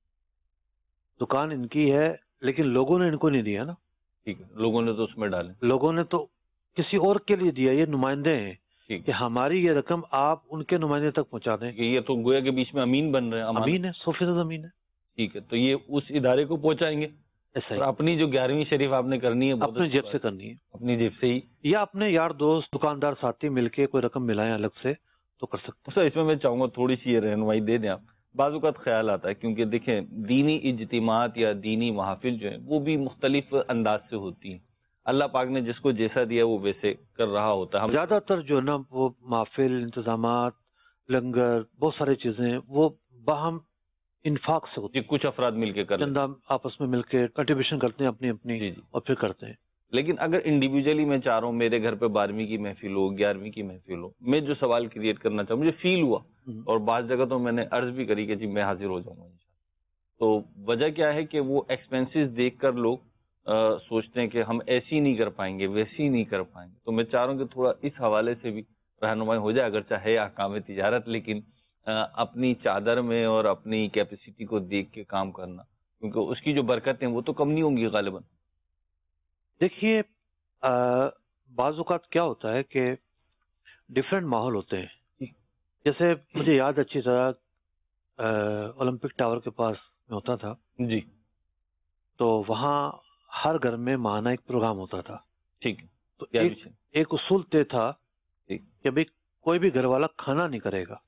Speaker 3: دکان ان کی ہے لیکن لوگوں نے ان کو نہیں دیا نا،
Speaker 2: ٹھیک ہے، لوگوں نے تو اس میں ڈالے،
Speaker 3: لوگوں نے تو کسی اور کے لیے دیا، یہ نمائندے ہیں کہ ہماری یہ رقم آپ ان کے نمائندے تک پہنچا دیں،
Speaker 2: کہ یہ تو گویا کے بیچ میں امین بن رہے ہیں،
Speaker 3: امین ہے، 100% امین ہے،
Speaker 2: ٹھیک ہے، تو یہ اس ادارے کو پہنچائیں گے،
Speaker 3: ایسا
Speaker 2: اور اپنی جو 11ویں شریف آپ نے کرنی ہے
Speaker 3: اپنے جیب سے کرنی ہے،
Speaker 2: اپنی جیب سے ہی،
Speaker 3: یا اپنے یار دوست دکاندار ساتھی مل کے کوئی رقم ملائیں الگ سے تو کر سکتے ہیں۔
Speaker 2: سر اس میں چاہوں گا تھوڑی سی یہ رہنمائی دے دیں آپ، بعض اوقات خیال آتا ہے کیونکہ دیکھیں دینی اجتماعات یا دینی محافل جو ہیں وہ بھی مختلف انداز سے ہوتی ہیں، اللہ پاک نے جس کو جیسا دیا وہ ویسے کر رہا ہوتا ہے،
Speaker 3: زیادہ تر جو ہے نا وہ محافل، انتظامات، لنگر، بہت ساری چیزیں وہ باہم انفاق سے ہوتی ہیں،
Speaker 2: کچھ افراد مل کے کر
Speaker 3: چندہ آپس میں مل کے کنٹریبیوشن کرتے ہیں اپنی اپنی، اور پھر کرتے ہیں۔
Speaker 2: لیکن اگر انڈیویجلی میں چاہ رہا ہوں میرے گھر پہ 12ویں کی محفل ہو، 11ویں کی محفل ہو، میں جو سوال کریٹ کرنا چاہوں، مجھے فیل ہوا اور بعض جگہ تو میں نے عرض بھی کری کہ جی میں حاضر ہو جاؤں گا انشاءاللہ، تو وجہ کیا ہے کہ وہ ایکسپینسز دیکھ کر لوگ سوچتے ہیں کہ ہم ایسی نہیں کر پائیں گے، ویسی نہیں کر پائیں گے، تو میں چاہ رہا ہوں کہ تھوڑا اس حوالے سے بھی رہنمائی ہو جائے، اگر چاہے احکام تجارت، لیکن اپنی چادر میں اور اپنی کیپیسٹی کو دیکھ کے کام کرنا، کیونکہ اس کی جو برکتیں وہ تو کم نہیں ہوں گی غالباً۔
Speaker 3: دیکھیے بعض اوقات کیا ہوتا ہے کہ ڈفرینٹ ماحول ہوتے ہیں، جیسے مجھے یاد اچھی طرح اولمپک ٹاور کے پاس میں ہوتا تھا
Speaker 2: جی،
Speaker 3: تو وہاں ہر گھر میں ماہانہ ایک پروگرام ہوتا تھا.
Speaker 2: ٹھیک ہے.
Speaker 3: تو ایک اصول طے تھا کہ بھائی کوئی بھی گھر والا کھانا نہیں کرے گا.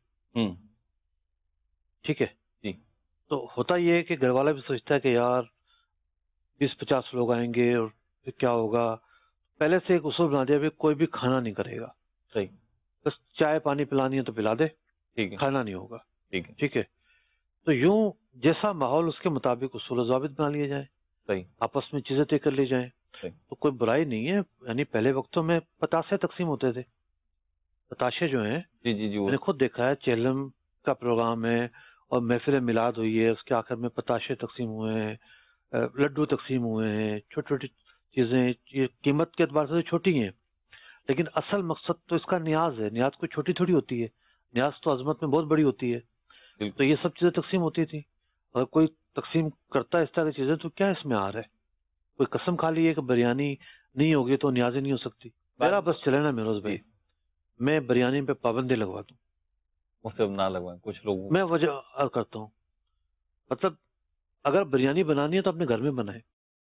Speaker 3: ٹھیک ہے
Speaker 2: جی.
Speaker 3: تو ہوتا یہ ہے کہ گھر والا بھی سوچتا ہے کہ یار 20-50 لوگ آئیں گے اور پھر کیا ہوگا. پہلے سے ایک اصول بنا دیا بھی کوئی بھی کھانا نہیں کرے گا.
Speaker 2: صحیح.
Speaker 3: بس چائے پانی پلانی ہے تو پلا دے,
Speaker 2: ٹھیک ہے,
Speaker 3: کھانا نہیں ہوگا.
Speaker 2: ٹھیک ہے,
Speaker 3: ٹھیک ہے. تو یوں جیسا ماحول اس کے مطابق اصول و ضوابط بنا لیے جائیں,
Speaker 2: صحیح,
Speaker 3: آپس میں چیزیں طے کر لی جائیں.
Speaker 2: صحیح.
Speaker 3: تو کوئی برائی نہیں ہے. یعنی پہلے وقتوں میں پتاشے تقسیم ہوتے تھے. پتاشے جو ہیں
Speaker 2: جی جی جی,
Speaker 3: میں نے خود دیکھا ہے, چیلم کا پروگرام ہے اور محفل میلاد ہوئی ہے, اس کے آخر میں پتاشے تقسیم ہوئے ہیں, لڈو تقسیم ہوئے ہیں, چھوٹی چھوٹی چیزیں. یہ قیمت کے اعتبار سے چھوٹی ہیں لیکن اصل مقصد تو اس کا نیاز ہے. نیاز کوئی چھوٹی تھوڑی ہوتی ہے, نیاز تو عظمت میں بہت بڑی ہوتی ہے. تو یہ سب چیزیں تقسیم ہوتی تھی. اگر کوئی تقسیم کرتا ہے اس طرح کی چیزیں تو کیا اس میں آ رہا ہے؟ کوئی قسم کھا لی ہے کہ بریانی نہیں ہوگی تو نیازی نہیں ہو سکتی. میرا بس چلے نا میروز بھائی, میں بریانی پہ پابندی لگوا دوں,
Speaker 2: مجھے نہ لگوائیں. کچھ لوگ
Speaker 3: میں وجہ کرتا ہوں, مطلب اگر بریانی بنانی ہے تو اپنے گھر میں بنائیں.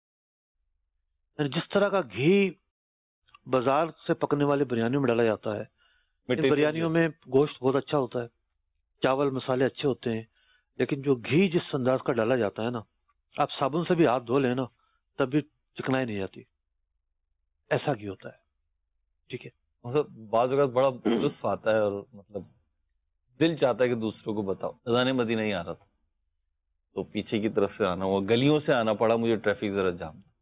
Speaker 3: جس طرح کا گھی بازار سے پکنے والی بریانی میں ڈالا جاتا ہے, ان بریانیوں میں گوشت بہت اچھا ہوتا ہے, چاول مسالے اچھے ہوتے ہیں, لیکن جو گھی جس انداز کا ڈالا جاتا ہے نا, آپ صابن سے بھی ہاتھ دھو لیں نا تب بھی چکنائی نہیں جاتی, ایسا گھی ہوتا ہے. ٹھیک ہے.
Speaker 2: مطلب بعض اوقات بڑا لطف آتا ہے اور مطلب دل چاہتا ہے کہ دوسروں کو بتاؤ. خزانے مدینہ نہیں آ رہا تھا تو پیچھے کی طرف سے آنا ہوا, گلیوں سے آنا پڑا مجھے, ٹریفک ذرا جام تھا.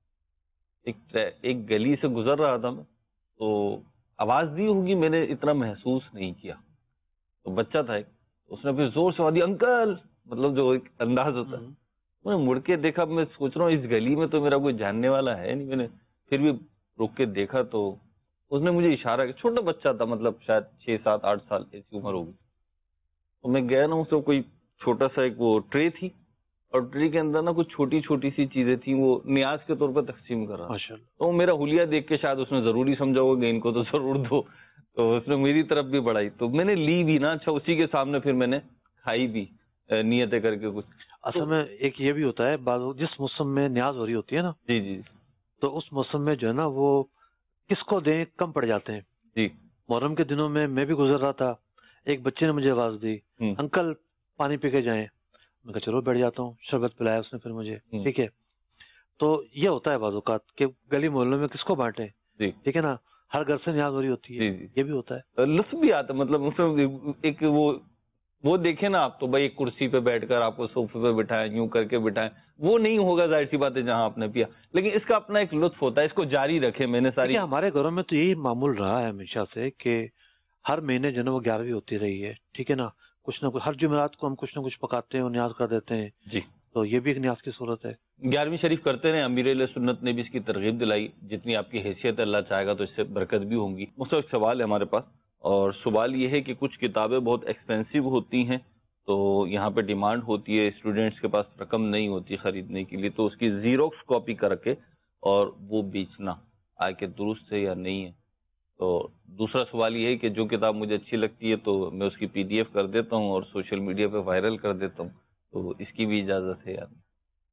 Speaker 2: ایک گلی سے گزر رہا تھا میں, تو آواز دی ہوگی, میں نے اتنا محسوس نہیں کیا. تو بچہ تھا ایک, اس نے پھر زور سے آواز دی انکل, مطلب جو ایک انداز ہوتا ہے. میں نے مڑ کے دیکھا, میں سوچ رہا ہوں اس گلی میں تو میرا کوئی جاننے والا ہے نہیں. میں نے پھر بھی رک کے دیکھا تو اس نے مجھے اشارہ کیا. چھوٹا بچہ تھا, مطلب شاید 6-7-8 سال ایسی عمر ہوگی. تو میں گیا نا, اس کو کوئی چھوٹا سا ایک وہ ٹرے تھی, اور ٹری کے اندر نا کچھ چھوٹی چھوٹی سی چیزیں تھیں, وہ نیاز کے طور پر تقسیم کر رہا. تو میرا حلیہ دیکھ کے شاید اس نے ضروری سمجھا ہوگا کہ ان کو تو ضرور دو, تو اس نے میری طرف بھی بڑھائی, تو میں نے لی بھی نا. اچھا, اسی کے سامنے پھر میں نے کھائی بھی نیتیں کر کے کچھ.
Speaker 3: اصل میں ایک یہ بھی ہوتا ہے, جس موسم میں نیاز ہو رہی ہوتی ہے نا,
Speaker 2: جی جی,
Speaker 3: تو اس موسم میں جو ہے نا وہ کس کو دیں کم پڑ جاتے ہیں.
Speaker 2: جی,
Speaker 3: محرم کے دنوں میں بھی گزر رہا تھا, ایک بچے نے مجھے آواز دی, انکل پانی پی کے جائیں. میں کہا چلو بیٹھ جاتا ہوں. شربت پلایا اس نے پھر مجھے. ٹھیک ہے. تو یہ ہوتا ہے بعض اوقات کہ گلی محلوں میں کس کو بانٹیں. ٹھیک ہے نا, ہر گھر سے نیاز ہو رہی ہوتی ہے. یہ بھی ہوتا ہے,
Speaker 2: لطف بھی آتا ہے. مطلب ایک وہ دیکھیں نا آپ, تو بھائی ایک کرسی پہ بیٹھ کر آپ کو صوفے پہ بٹھائیں, یوں کر کے بٹھائیں, وہ نہیں ہوگا ظاہر سی بات ہے جہاں آپ نے پیا, لیکن اس کا اپنا ایک لطف ہوتا ہے. اس کو جاری رکھیں. میں نے ساری
Speaker 3: ہمارے گھروں میں تو یہی معمول رہا ہے ہمیشہ سے کہ ہر مہینے جو ہے وہ 11ویں ہوتی رہی ہے. ٹھیک ہے نا, کچھ نہ کچھ ہر جمعرات کو ہم کچھ نہ کچھ پکاتے ہیں اور نیاز کر دیتے ہیں.
Speaker 2: جی,
Speaker 3: تو یہ بھی ایک نیاز کی صورت ہے.
Speaker 2: 11ویں شریف کرتے رہے. امیر علیہ سنت نے بھی اس کی ترغیب دلائی. جتنی آپ کی حیثیت اللہ چاہے گا تو اس سے برکت بھی ہوں گی. مختلف سوال ہے ہمارے پاس, اور سوال یہ ہے کہ کچھ کتابیں بہت ایکسپینسو ہوتی ہیں, تو یہاں پہ ڈیمانڈ ہوتی ہے, اسٹوڈینٹس کے پاس رقم نہیں ہوتی خریدنے کے لیے, تو اس کی زیروکس کاپی کر کے اور وہ بیچنا آئے کہ درست ہے یا نہیں ہے. تو دوسرا سوال یہ ہے کہ جو کتاب مجھے اچھی لگتی ہے تو میں اس کی PDF کر دیتا ہوں اور سوشل میڈیا پہ وائرل کر دیتا ہوں, تو اس کی بھی اجازت ہے یا نہیں؟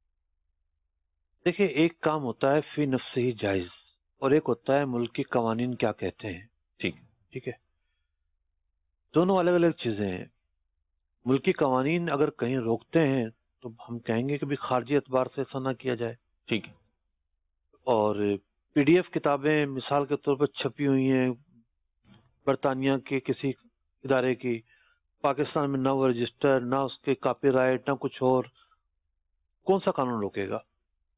Speaker 3: دیکھیے, ایک کام ہوتا ہے فی نفسہ ہی جائز, اور ایک ہوتا ہے ملکی قوانین کیا کہتے ہیں. ٹھیک ہے, دونوں الگ الگ چیزیں ہیں. ملکی قوانین اگر کہیں روکتے ہیں تو ہم کہیں گے کہ بھی خارجی اعتبار سے ایسا نہ کیا جائے.
Speaker 2: ٹھیک ہے.
Speaker 3: اور PDF کتابیں مثال کے طور پر چھپی ہوئی ہیں برطانیہ کے کسی ادارے کی, پاکستان میں نہ وہ رجسٹر, نہ اس کے کاپی رائٹ, نہ کچھ اور, کون سا قانون روکے گا؟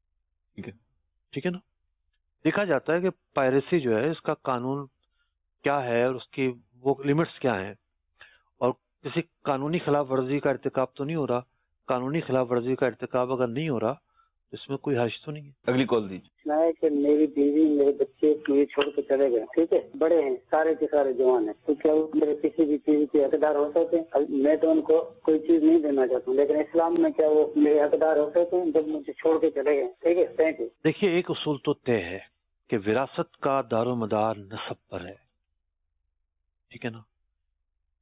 Speaker 3: ٹھیک ہے نا. دیکھا جاتا ہے کہ پائریسی جو ہے اس کا قانون کیا ہے اور اس کی وہ لیمٹس کیا ہیں, اور کسی قانونی خلاف ورزی کا ارتکاب تو نہیں ہو رہا. قانونی خلاف ورزی کا ارتکاب اگر نہیں ہو رہا تو اس میں کوئی حرج تو نہیں ہے.
Speaker 2: اگلی کال دیجیے.
Speaker 7: ہے کہ میری بیوی میرے بچے مجھے چھوڑ کے چلے گئے. ٹھیک ہے, بڑے ہیں, سارے کے سارے جوان ہیں, تو کیا وہ میرے کسی بھی چیز کے حقدار ہو سکتے ہیں؟ میں تو ان کو کوئی چیز نہیں دینا چاہتا ہوں, لیکن اسلام میں کیا وہ میرے حقدار ہو سکتے ہیں جب مجھے چھوڑ کے چلے گئے؟ ٹھیک ہے, تھینک یو.
Speaker 3: دیکھیے, ایک اصول تو طے ہے کہ وراثت کا دار و مدار نسب پر ہے. ٹھیک ہے نا.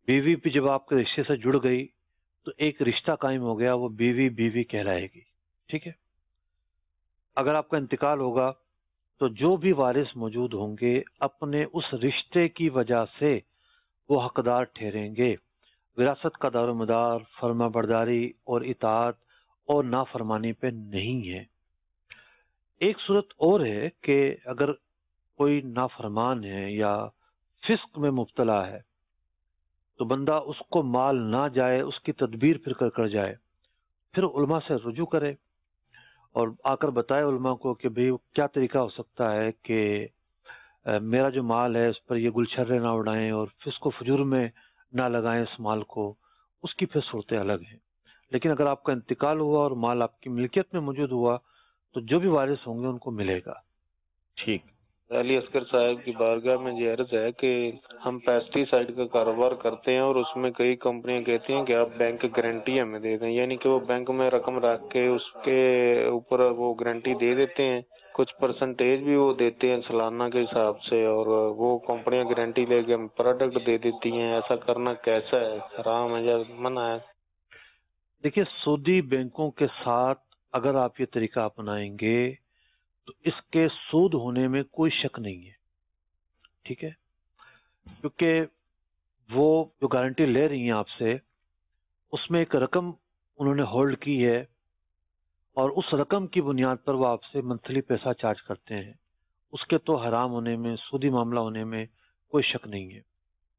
Speaker 3: بیوی بھی جب آپ کے رشتے سے جڑ گئی تو ایک رشتہ قائم ہو گیا، وہ بیوی بیوی کہلائے گی، ٹھیک ہے؟ اگر آپ کا انتقال ہوگا تو جو بھی وارث موجود ہوں گے اپنے اس رشتے کی وجہ سے وہ حقدار ٹھہریں گے۔ وراثت کا دار و مدار فرما برداری اور اطاعت اور نافرمانی پہ نہیں ہے۔ ایک صورت اور ہے کہ اگر کوئی نافرمان ہے یا فسق میں مبتلا ہے تو بندہ اس کو مال نہ جائے، اس کی تدبیر پھر کر جائے، پھر علماء سے رجوع کرے اور آ کر بتائے علماء کو کہ بھئی کیا طریقہ ہو سکتا ہے کہ میرا جو مال ہے اس پر یہ گلچھرے نہ اڑائیں اور فسق و فجور میں نہ لگائیں اس مال کو، اس کی پھر صورتیں الگ ہیں۔ لیکن اگر آپ کا انتقال ہوا اور مال آپ کی ملکیت میں موجود ہوا تو جو بھی وارث ہوں گے ان کو ملے گا۔
Speaker 8: ٹھیک۔ علی اصغر صاحب کی بارگاہ میں یہ عرض ہے کہ ہم پیسٹی سائڈ کا کاروبار کرتے ہیں اور اس میں کئی کمپنیاں کہتی ہیں کہ آپ بینک گارنٹی ہمیں دے دیں، یعنی کہ وہ بینک میں رقم رکھ کے اس کے اوپر وہ گارنٹی دے دیتے ہیں، کچھ پرسنٹیج بھی وہ دیتے ہیں سالانہ کے حساب سے، اور وہ کمپنیاں گارنٹی لے کے پروڈکٹ دے دیتی ہیں۔ ایسا کرنا کیسا ہے؟ حرام ہے یا منع ہے؟
Speaker 3: دیکھیے، سودی بینکوں کے ساتھ اگر آپ یہ طریقہ اپنائیں گے تو اس کے سود ہونے میں کوئی شک نہیں ہے، ٹھیک ہے؟ کیونکہ وہ جو گارنٹی لے رہی ہیں آپ سے اس میں ایک رقم انہوں نے ہولڈ کی ہے اور اس رقم کی بنیاد پر وہ آپ سے منتھلی پیسہ چارج کرتے ہیں، اس کے تو حرام ہونے میں، سودی معاملہ ہونے میں کوئی شک نہیں ہے۔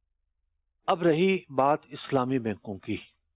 Speaker 3: اب رہی بات اسلامی بینکوں کی،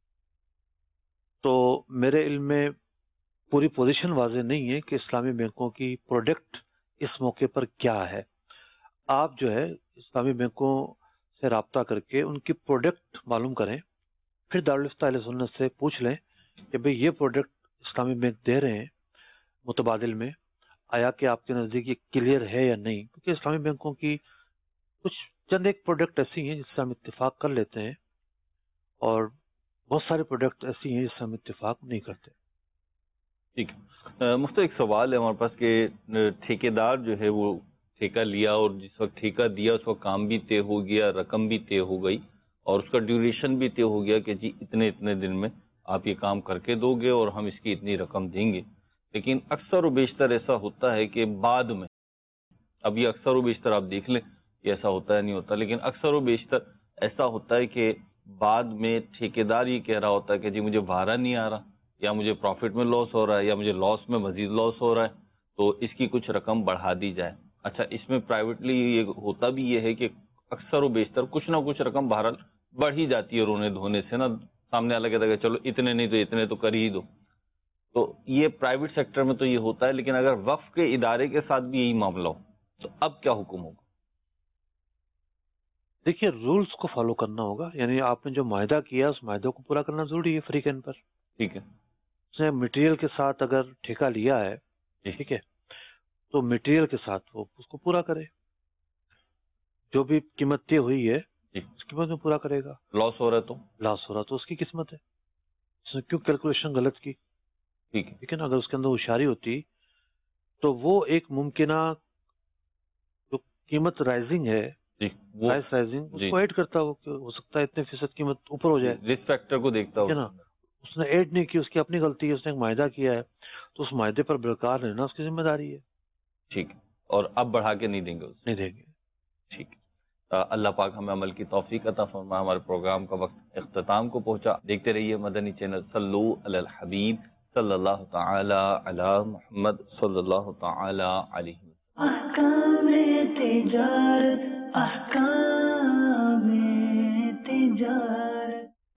Speaker 3: تو میرے علم میں پوری پوزیشن واضح نہیں ہے کہ اسلامی بینکوں کی پروڈکٹ اس موقع پر کیا ہے۔ آپ جو ہے اسلامی بینکوں سے رابطہ کر کے ان کی پروڈکٹ معلوم کریں، پھر دارالفتہ اہل سنت سے پوچھ لیں کہ بھئی یہ پروڈکٹ اسلامی بینک دے رہے ہیں متبادل میں، آیا کہ آپ کے نزدیک یہ کلیئر ہے یا نہیں؟ کیونکہ اسلامی بینکوں کی کچھ چند ایک پروڈکٹ ایسی ہیں جس سے ہم اتفاق کر لیتے ہیں اور بہت سارے پروڈکٹ ایسی ہیں جس سے ہم اتفاق نہیں کرتے۔
Speaker 2: ٹھیک ہے مفتی، ایک سوال ہے ہمارے پاس کہ ٹھیکیدار جو ہے وہ ٹھیکہ لیا اور جس وقت ٹھیکہ دیا اس وقت کام بھی طے ہو گیا، رقم بھی طے ہو گئی اور اس کا ڈیوریشن بھی طے ہو گیا کہ جی اتنے دن میں آپ یہ کام کر کے دو گے اور ہم اس کی اتنی رقم دیں گے، لیکن اکثر و بیشتر ایسا ہوتا ہے کہ بعد میں، اب یہ اکثر و بیشتر آپ دیکھ لیں یہ ایسا ہوتا ہے نہیں ہوتا، لیکن اکثر و بیشتر ایسا ہوتا ہے کہ بعد میں ٹھیکیدار یہ کہہ رہا ہوتا ہے کہ جی مجھے بھارا نہیں آ رہا، یا مجھے پروفٹ میں لاس ہو رہا ہے، یا مجھے لاس میں مزید لاس ہو رہا ہے، تو اس کی کچھ رقم بڑھا دی جائے۔ اچھا، اس میں پرائیویٹلی یہ ہوتا بھی یہ ہے کہ اکثر و بیشتر کچھ نہ کچھ رقم بہرحال بڑھ ہی جاتی ہے رونے دھونے سے نا، سامنے والا کہتا ہے کہ چلو اتنے نہیں تو اتنے تو کر ہی دو، تو یہ پرائیویٹ سیکٹر میں تو یہ ہوتا ہے، لیکن اگر وقف کے ادارے کے ساتھ بھی یہی معاملہ ہو تو اب کیا حکم ہوگا؟
Speaker 3: دیکھیے، رولز کو فالو کرنا ہوگا، یعنی آپ نے جو معاہدہ کیا اس معاہدے کو پورا کرنا ضروری ہے فریقین پر۔
Speaker 2: ٹھیک ہے،
Speaker 3: اس نے مٹیریل کے ساتھ اگر ٹھیکہ لیا ہے، ٹھیک ہے، تو مٹیریل کے ساتھ وہ اس کو پورا کرے، جو بھی قیمت طے ہوئی ہے اس قیمت میں پورا کرے گا۔
Speaker 2: لاس ہو رہا ہے تو
Speaker 3: لاس ہو رہا تو اس کی قسمت ہے، اس نے کیوں کیلکولیشن غلط کی، ٹھیک ہے نا؟ اگر اس کے اندر ہوشیاری ہوتی تو وہ ایک ممکنہ جو قیمت رائزنگ ہے، پرائس رائزنگ، اس کو ایڈ کرتا ہو سکتا ہے اتنے فیصد قیمت اوپر ہو جائے،
Speaker 2: رسک فیکٹر کو دیکھتا ہو
Speaker 3: نا۔ اس نے ایڈ نہیں کی، اس کی اپنی غلطی ہے، اس نے ایک معاہدہ کیا ہے تو اس معاہدے پر برقرار رہنا اس کی ذمہ داری ہے۔
Speaker 2: ٹھیک ہے، اور اب بڑھا کے نہیں دیں گے،
Speaker 3: نہیں دیں گے۔
Speaker 2: ٹھیک ہے، اللہ پاک ہمیں عمل کی توفیق عطا فرمائے۔ ہمارے پروگرام کا وقت اختتام کو پہنچا، دیکھتے رہیے مدنی چینل۔ صلو علی الحبیب صلی اللہ تعالی علی محمد صلی اللہ تعالی علیہ وسلم۔